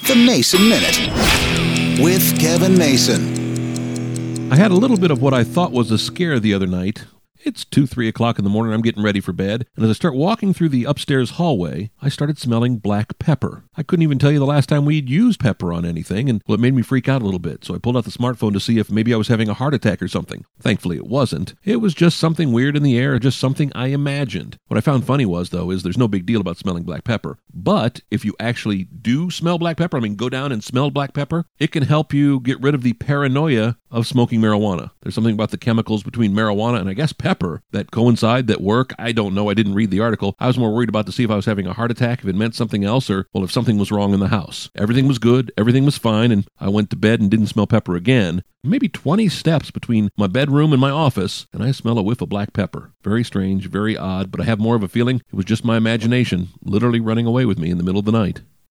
The Mason Minute with Kevin Mason. I had a little bit of what I thought was a scare the other night. It's 3 o'clock in the morning. I'm getting ready for bed. And as I start walking through the upstairs hallway, I started smelling black pepper. I couldn't even tell you the last time we'd used pepper on anything, and it made me freak out a little bit. So I pulled out the smartphone to see if maybe I was having a heart attack or something. Thankfully, it wasn't. It was just something weird in the air, just something I imagined. What I found funny was, though, is there's no big deal about smelling black pepper. But if you actually do smell black pepper, go down and smell black pepper, it can help you get rid of the paranoia of smoking marijuana. There's something about the chemicals between marijuana and I guess pepper that coincide, that work. I don't know. I didn't read the article. I was more worried about to see if I was having a heart attack, if it meant something else, or, well, if something was wrong in the house. Everything was good. Everything was fine. And I went to bed and didn't smell pepper again. Maybe 20 steps between my bedroom and my office, and I smell a whiff of black pepper. Very strange, very odd, but I have more of a feeling it was just my imagination literally running away with me in the middle of the night.